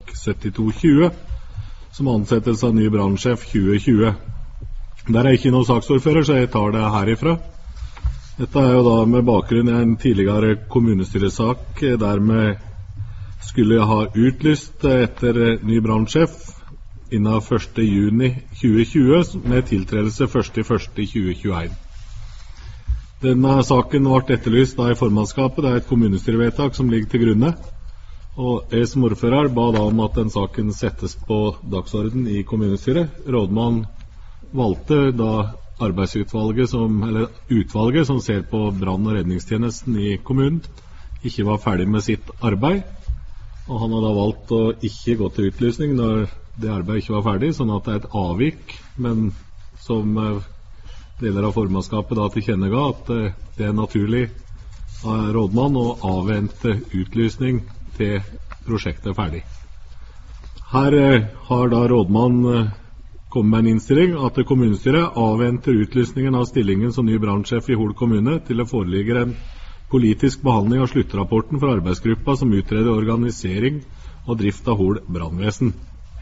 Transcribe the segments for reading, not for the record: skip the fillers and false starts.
vedtak 7220, som ansettes av ny brannsjef 2020. Der ikke noe saksordfører, så jeg tar det herifra. Dette jo da med bakgrunn i en tidligere kommunestyresak der vi skulle ha utlyst etter ny brannsjef innen 1. juni 2020 med tiltredelse 1.1.2021. Denne saken ble etterlyst da i formannskapet. Det et kommunestyrevedtak som ligger til grunne. Og jeg som ordfører ba da om at den saken settes på dagsorden i kommunestyret. Rådmann valgte da arbeidsutvalget utvalget som ser på brann- og redningstjenesten i kommunen, ikke var ferdig med sitt arbeid. Og han har da valgt å ikke gå til utlysning når det arbeidet ikke var ferdig, sånn at det et avvik, men som deler av formannskapet da tilkjennega at det naturlig av rådmann å avvente utlysning til prosjektet ferdig. Her har da rådmann kommet med en innstilling at kommunestyret avventer utlysningen av stillingen som ny brannsjef i Hol kommune til det foreligger en politisk behandling av sluttrapporten fra arbeidsgruppa som utreder organisering og drift av Hol brannvesen.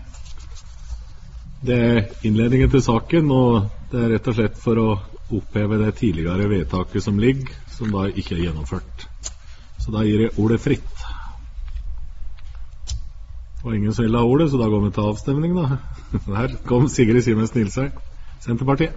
Det innledningen til saken, og det rett og slett for å oppheve det tidligere vedtaket som ligger, som da ikke gjennomført. Så da gir jeg ordet fritt. Og ingen som vil ha ordet, så da går vi til avstemning da. Her kom Sigrid Siemens Nilsøy, Senterpartiet.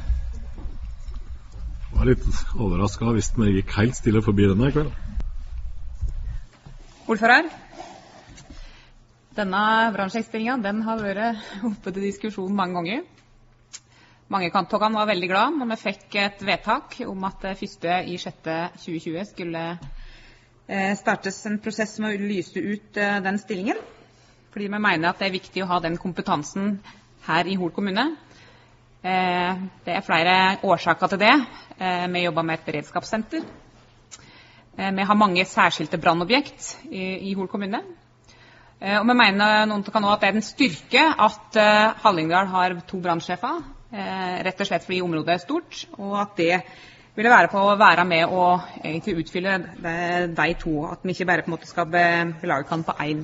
Jeg var litt overrasket hvis vi gikk helt stille forbi denne i kveld. Ordfører, denne brannsjekkstillingen, den har vært oppe til diskusjon mange ganger. Mange kantokkene var veldig glad når vi fikk et vedtak om at 1.6.2020 skulle startes en prosess med å lyse ut den stillingen. Fordi vi mener at det viktig å ha den kompetansen her i Hol kommune. Det flere årsaker til det. Vi jobber med et beredskapssenter. Vi har mange særskilte brannobjekt i Hol kommune. Og vi mener noen kan også at det en styrke at Hallingdal har 2 brannsjefer, rett og slett fordi området stort, og at det ville være med å egentlig utfylle de 2, at vi ikke bare på en måte skal belage kan på 1.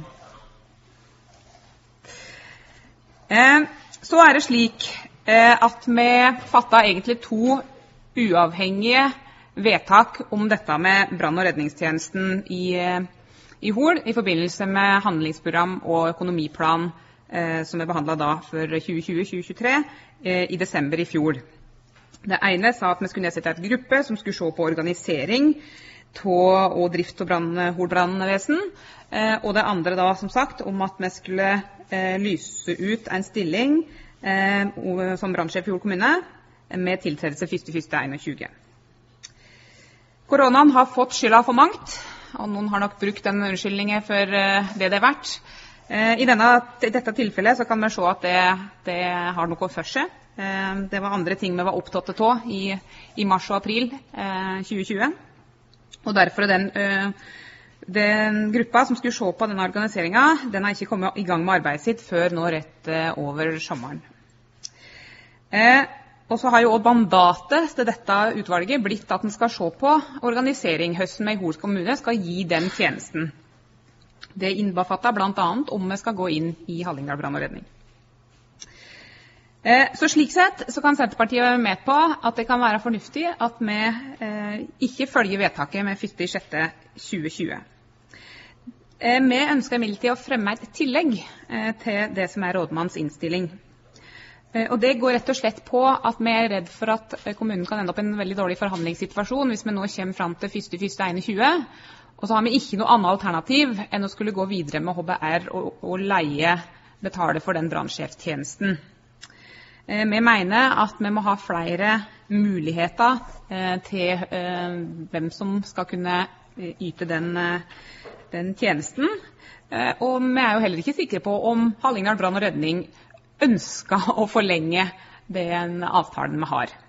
Så det slik at vi fattet egentlig 2 uavhengige vedtak om dette med brann- og redningstjenesten i Hol i forbindelse med handlingsprogram og økonomiplan som behandlet da for 2020-2023 i desember i fjor. Det ene sa at vi skulle nedsette et gruppe som skulle se på organisering og drift av Hol brannvesen, og det andre da som sagt om at vi skulle lyse ut en stilling som brannsjef i Hol kommune med tiltredelse 1.1.21. Koronaen har fått skylda for mangt, og noen har nok brukt den unnskyldningen for det er verdt. I dette tilfellet så kan vi se at det har noe for seg. Det var andre ting vi var opptatt av i mars og april 2020, og derfor den gruppa som skulle se på denne organiseringen, den har ikke kommet i gang med arbeidet sitt før nå rett over sommeren. Og så har jo også mandatet til dette utvalget blitt at den skal se på organisering høsten med i Hol kommune skal gi den tjenesten. Det innbefatter blant annet om vi skal gå inn i Hallingdal brann og redning. Så slik sett så kan Senterpartiet være med på at det kan være fornuftig at vi ikke følger vedtaket med 1.6.2020. Vi ønsker imidlertid å fremme et tillegg til det som rådmanns innstilling. Og det går rett og slett på at vi redd for at kommunen kan ende opp i en veldig dårlig forhandlingssituasjon hvis vi nå kommer frem til 1.1.2021, og så har vi ikke noe annet alternativ enn å skulle gå videre med HBR og betale for den brannsjeftjenesten. Vi mener at vi må ha flere muligheter til hvem som skal kunne yte den tjenesten. Og vi jo heller ikke sikre på om Hallingdal brann og redning ønsker å forlenge den avtalen vi har.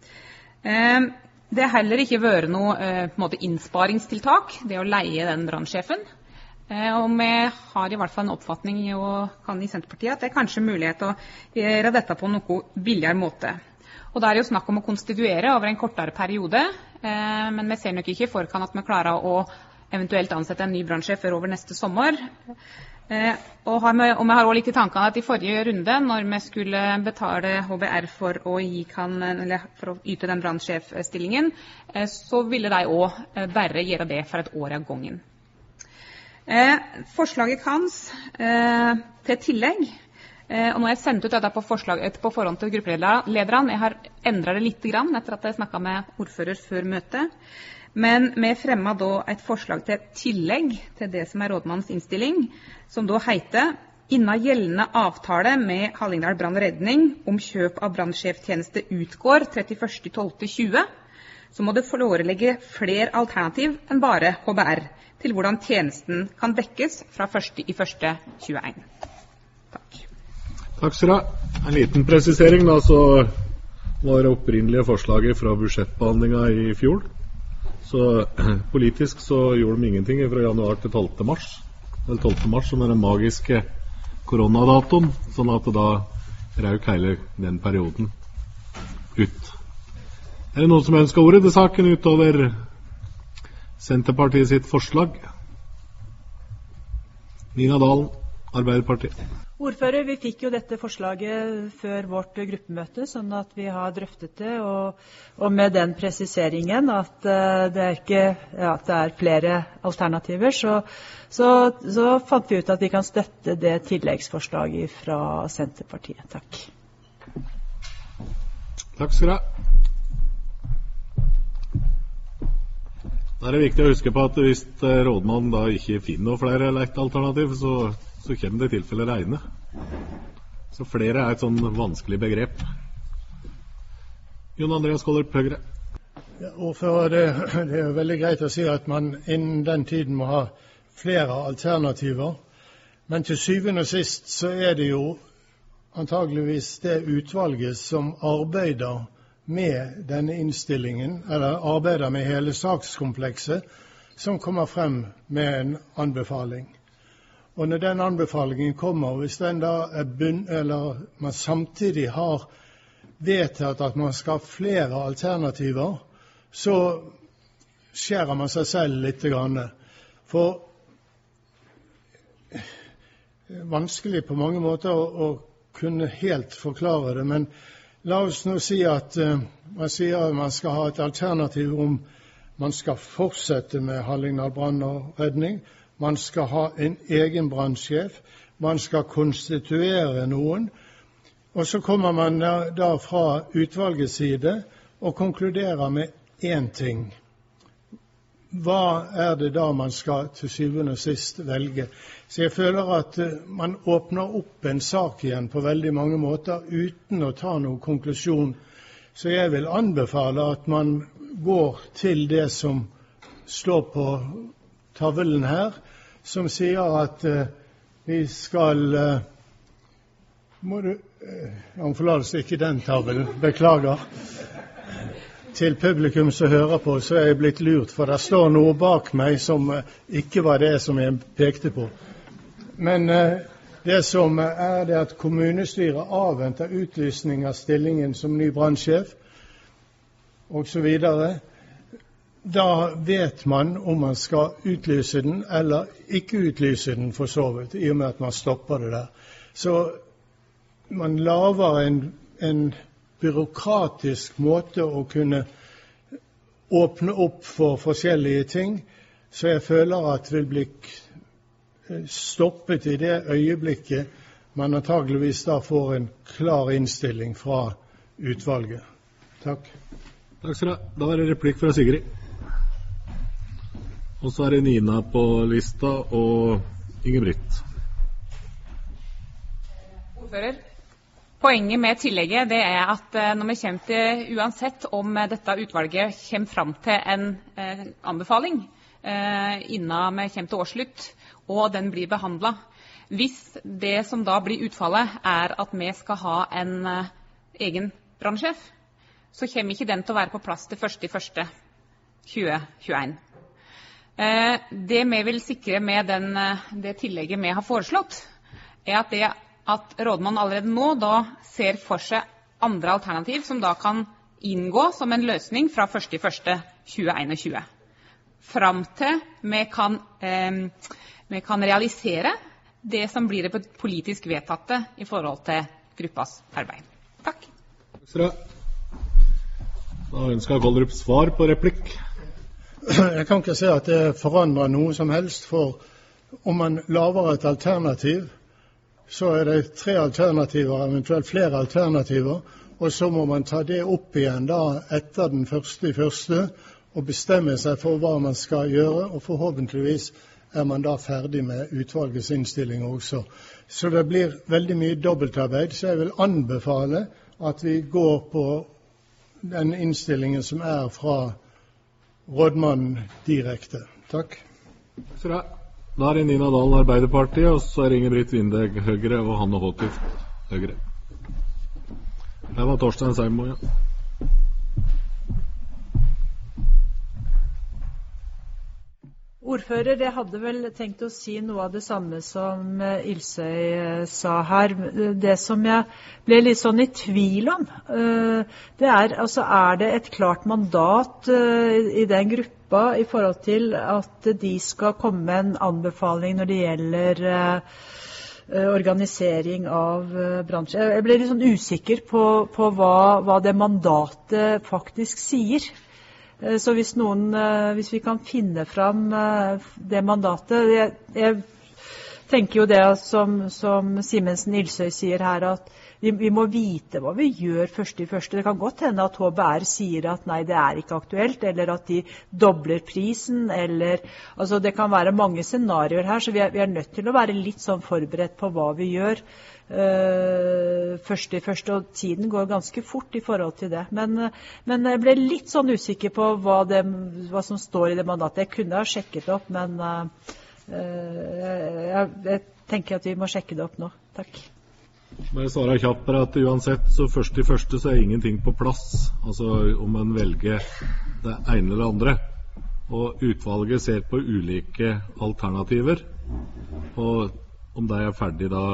Det heller ikke vært noe på en måte innsparingstiltak, det å leie den brannsjefen. Og vi har i hvert fall en oppfatning i Senterpartiet at det kanskje mulighet å gjøre dette på noe billigere måte. Og det jo snakk om å konstituere over en kortere periode, men vi ser nok ikke i forkant at vi klarer å eventuelt ansette en ny brannsjef før over neste sommer. Og vi har også litt i tankene at i forrige runde, når vi skulle betale HBR for å yte den brannsjefstillingen, så ville de også bare gjøre det for et år av gangen. Forslaget hans til tillegg, og nå har jeg sendt ut dette på forhånd til gruppelederne. Jeg har endret det litt grann etter at jeg snakket med ordfører før møtet. Men vi fremmet da et forslag til tillegg til det som rådmannens innstilling, som da heter: «Innen gjeldende avtale med Hallingdal Brann og Redning om kjøp av brannsjeftjeneste utgår 31.12.20, så må det foreligge flere alternativ enn bare HBR til hvordan tjenesten kan dekkes fra 1.1.21. Takk. Takk skal du ha. En liten presisering da, så var det opprinnelige forslaget fra budsjettbehandlingen i fjor. Så politisk så gjorde de ingenting fra januar til 12. mars. Eller 12. mars som den magiske koronadatoen, sånn at da røk hele den perioden ut. Er det noen som ønsker ordet til saken utover Senterpartiet sitt forslag? Nina Dalen, Arbeiderpartiet. Ordfører, vi fikk jo dette forslaget før vårt gruppemøte, sånn at vi har drøftet det, og med den presiseringen at det er flere alternativer, så fant vi ut at vi kan støtte det tilleggsforslaget fra Senterpartiet. Takk. Takk skal du ha. Da er det viktig å huske på at hvis rådmannen da ikke finner noe flere alternativ, så kommer det i tilfelle regne. Så flere er et sånn vanskelig begrep. Jon Andreas Kollerup, Høyre. Ja, ordfører, det er veldig greit å si at man innen den tiden må ha flere alternativer. Men til syvende og sist så er det jo antageligvis det utvalget som arbeider med denne innstillingen, eller arbeider med hele sakskomplekset, som kommer frem med en anbefaling. Og når den anbefalingen kommer, hvis den da eller man samtidig har vedtatt at man skal ha flere alternativer, så skjærer man seg selv litt grann. For vanskelig på mange måter å kunne helt forklare det, men la oss nå si at man sier at man skal ha et alternativ om man skal fortsette med Hallingdal Brann og Redning, man skal ha en egen brannsjef, man skal konstituere noen, og så kommer man da fra utvalgets side og konkluderer med én ting. Hva er det da man skal til syvende og sist velge? Så jeg føler at man åpner opp en sak igjen på veldig mange måter uten å ta noen konklusjon. Så jeg vil anbefale at man går til det som står på tavlen her, som sier at vi skal om forlatelse, ikke den tavlen, beklager. Til publikum som hører på, så er jeg blitt lurt, for det står noe bak meg som ikke var det som jeg pekte på. Men det som er det at kommunestyret avventer utlysning av stillingen som ny brannsjef, og så videre. Da vet man om man skal utlyse den, eller ikke utlyse den for så vidt, i og med at man stopper det der. Så man lager en byråkratisk måte å kunne åpne opp for forskjellige ting, så jeg føler at det vil bli stoppet i det øyeblikket man antageligvis da får en klar innstilling fra utvalget. Takk. Takk skal du ha. Da var det replikk fra Sigrid. Og så er det Nina på lista, og Ingebrigt. Ordfører, poenget med tillegget det er at når vi kommer til, uansett om dette utvalget kommer fram til en anbefaling innen vi kommer til årsslutt, og den blir behandlet, hvis det som da blir utfallet er at vi skal ha en egen brannsjef, så kommer ikke den til å være på plass til 1.1.2021. Det vi vil sikre med det tillegget vi har foreslått, er at rådmannen allerede nå da ser for seg andre alternativ som da kan inngå som en løsning fra 1.1.2021. Fram til vi kan realisere det som blir det politisk vedtatte i forhold til gruppas arbeid. Takk. Da ønsker Kollerup svar på replikk. Jeg kan ikke se at det forandrer noe som helst, for om man laver et alternativ, så det 3 alternativer, eventuelt flere alternativer, og så må man ta det opp igjen da etter den 1.1. og bestemme seg for hva man skal gjøre, og forhåpentligvis man da ferdig med utvalgets innstilling også. Så det blir veldig mye dobbeltarbeid, så jeg vil anbefale at vi går på den innstillingen som fra rådmannen direkte. Takk. Da Nina Dalen Arbeiderpartiet, og så Inger-Britt Vindeg Høyre og Hanne Håtift Høyre. Her var Torstein Seimo, ja. Ordfører, jeg hadde vel tenkt å si noe av det samme som Ilsøy sa her. Det som jeg ble litt sånn i tvil om, det altså det et klart mandat i den gruppa i forhold til at de skal komme med en anbefaling når det gjelder organisering av bransjer. Jeg ble litt sånn usikker på hva det mandatet faktisk sier. Så hvis vi kan finne fram det mandatet, jeg tenker jo det som Simensen Ilsøy sier her, at vi må vite hva vi gjør 1.1. Det kan godt hende at HBR sier at nei, det ikke aktuelt, eller at de dobler prisen, eller, altså det kan være mange scenarioer her, så vi nødt til å være litt sånn forberedt på hva vi gjør 1.1., og tiden går ganske fort i forhold til det. Men jeg ble litt sånn usikker på hva som står i det mandatet. Jeg kunne ha sjekket det opp, men jeg tenker at vi må sjekke det opp nå. Takk. Bare svare kjapt på at uansett så 1.1. så ingenting på plass, altså om man velger det ene eller andre, og utvalget ser på ulike alternativer, og om det ferdig da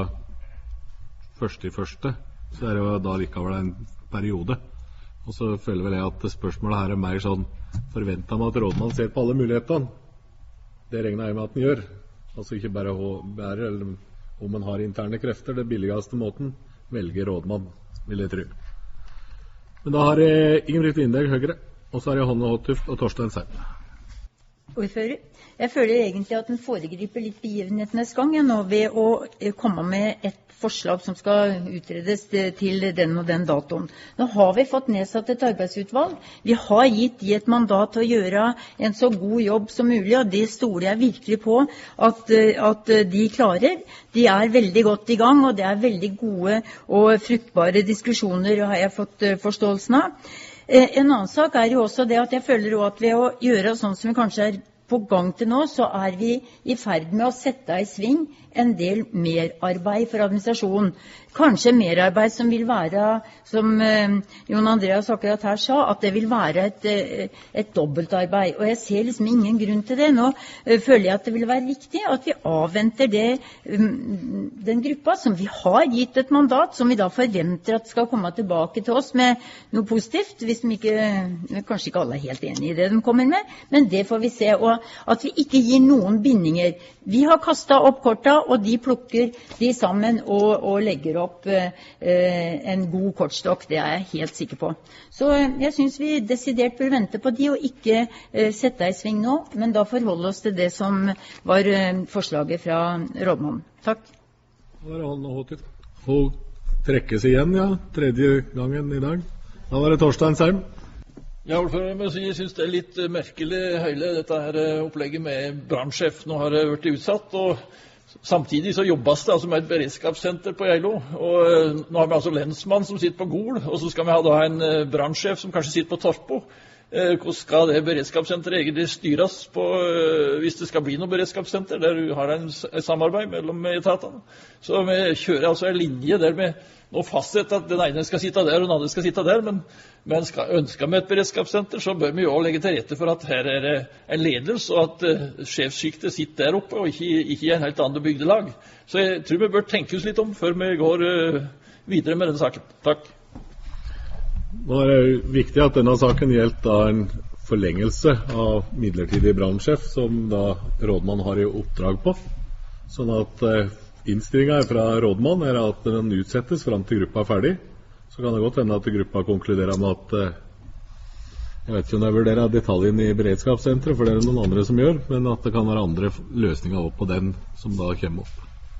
1.1., så det jo da likevel en periode. Og så føler vel jeg at spørsmålet her mer sånn, forventer man at rådmann ser på alle mulighetene? Det regner jeg med at den gjør. Altså ikke bare eller om man har interne krefter, det billigste måten velger rådmann, vil jeg tro. Men da har Inger-Britt Vindeg Høyre, og så har Hanne Håtift og Torstein Seim. Ordfører, jeg føler egentlig at den foregriper litt begivenhetenes gang nå ved å komme med et forslag som skal utredes til den og den datoen. Nå har vi fått nedsatt et arbeidsutvalg. Vi har gitt de et mandat til å gjøre en så god jobb som mulig, og det stoler jeg virkelig på at de klarer. De veldig godt i gang, og det veldig gode og fruktbare diskusjoner, har jeg fått forståelsen av. En annen sak jo også det at jeg føler også at ved å gjøre sånn som vi kanskje på gang til nå, så vi i ferd med å sette i sving en del merarbeid for administrasjonen. Kanskje merarbeid som vil være, som Jon Andreas akkurat her sa, at det vil være et dobbeltarbeid. Og jeg ser liksom ingen grunn til det. Nå føler jeg at det vil være viktig at vi avventer den gruppa som vi har gitt et mandat, som vi da forventer at skal komme tilbake til oss med noe positivt, hvis kanskje ikke alle helt enige i det de kommer med, men det får vi se. Og at vi ikke gir noen bindinger. Vi har kastet opp korta, og de plukker de sammen og legger opp en god kortstokk. Det jeg helt sikker på. Så jeg synes vi desidert bør vente på de og ikke sette i sving nå, men da forholde oss til det som var forslaget fra rådmannen. Takk. Da Hanne Håtift. Hun trekkes igjen, ja. 3. gangen i dag. Da var det Torstein Seim. Ja, jeg synes det litt merkelig hele dette her opplegget med brannsjef. Nå har det vært utsatt, og samtidig så jobbes det altså med et beredskapssenter på Geilo. Og nå har vi altså lensmann som sitter på Gol, og så skal vi ha da en brannsjef som kanskje sitter på Torpo. Hvordan skal det beredskapssenteret egentlig styres på, hvis det skal bli noe beredskapssenter der du har en samarbeid mellom etatene? Så vi kjører altså en linje der vi nå fastsetter at den ene skal sitte der og den andre skal sitte der, men ønsker vi et beredskapssenter, så bør vi jo også legge til rette for at her det en ledelse, og at sjefsskiktet sitter der oppe, og ikke i en helt annen bygdelag. Så jeg tror vi bør tenke oss litt om før vi går videre med denne saken. Takk. Nå det viktig at denne saken gjelder en forlengelse av midlertidig brannsjef, som da rådmann har i oppdrag på, sånn at Innstillingen fra rådmann at den utsettes frem til gruppa ferdig. Så kan det godt hende at gruppa konkluderer med at jeg vet ikke om jeg vurderer detaljen i beredskapssenteret, for det noen andre som gjør, men at det kan være andre løsninger opp på den som da kommer opp.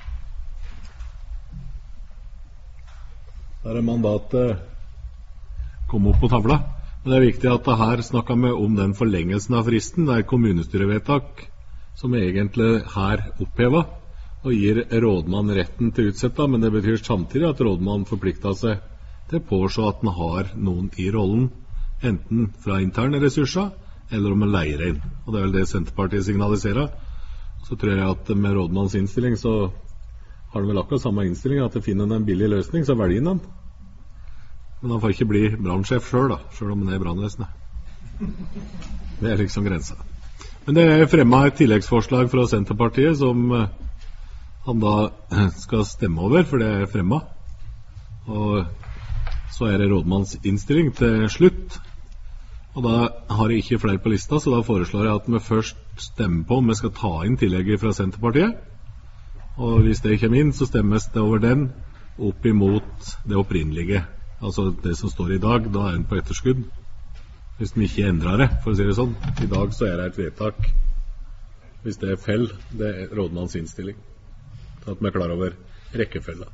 Der mandatet kom opp på tavla. Men det viktig at her snakker vi om den forlengelsen av fristen. Det kommunestyrevedtak som egentlig her opphevet og gir rådmann retten til å utsette, men det betyr samtidig at rådmann forplikter seg til å påse at han har noen i rollen, enten fra interne ressurser eller om en leier inn. Og det vel det Senterpartiet signaliserer. Så tror jeg at med rådmanns innstilling så har han vel akkurat samme innstilling, at det finner en billig løsning, så velger han. Men han får ikke bli brannsjef selv om han brannvesenet. Det liksom grensa. Men det fremmet et tilleggsforslag fra Senterpartiet som han da skal stemme over, for det fremmet. Og så det rådmanns innstilling til slutt. Og da har jeg ikke flere på lista, så da foreslår jeg at vi først stemmer på om vi skal ta inn tillegget fra Senterpartiet. Og hvis det kommer inn, så stemmes det over den opp imot det opprinnelige. Altså det som står i dag, da den på etterskudd. Hvis vi ikke endrer det, for å si det sånn. I dag så det et vedtak. Hvis det fell, det rådmanns innstilling. Så at vi klar over rekkefølgen.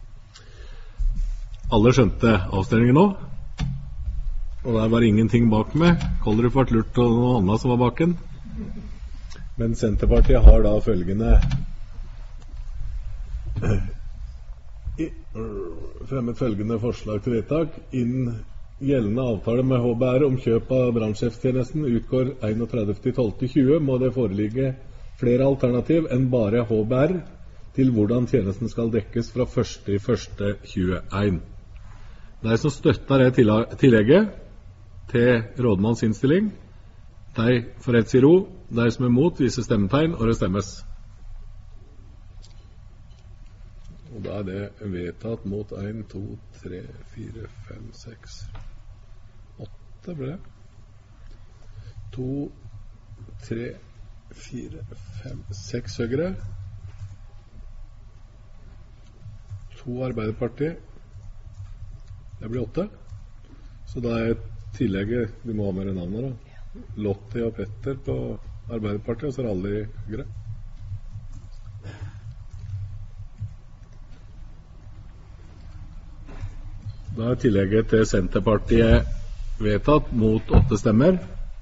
Alle skjønte avstemningen nå, og der var ingenting bak meg. Kollerup ble lurt og noe annet som var baken. Men Senterpartiet har da følgende fremmet følgende forslag til vedtak. Innen gjeldende avtale med HBR om kjøp av brannsjefstjenesten utgår 31.12.20 må det foreligge flere alternativ enn bare HBR til hvordan tjenesten skal dekkes fra 1.1.21. De som støtter det tillegget til rådmanns innstilling, de får rett i ro. De som mot, viser stemmetegn, og det stemmes. Og da det vedtatt mot 1, 2, 3, 4, 5, 6, 8 ble det. 2, 3, 4, 5, 6 Høyre. 2 Arbeiderpartiet. Det blir 8. Så da tillegget, du må ha med navnet da. Lotti og Petter på Arbeiderpartiet, og så alle i Høyre. Da tillegget til Senterpartiet vedtatt mot 8 stemmer.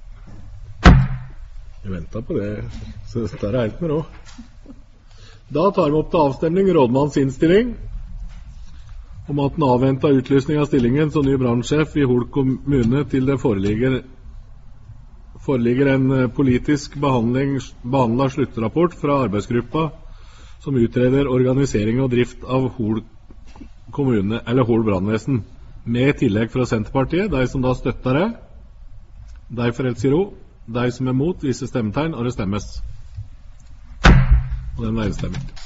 Jeg ventet på det, så det helt med nå. Da tar vi opp til avstemning rådmanns innstilling om at den avventet utlysning av stillingen som ny brannsjef i Hol kommune til det foreligger en politisk behandlet sluttrapport fra arbeidsgruppa som utreder organisering og drift av Hol kommune eller Hol brannvesen, med tillegg fra Senterpartiet. De som da støtter det, de får rett i ro. De som mot, viser stemmetegn, og det stemmes. Og den var enstemmig.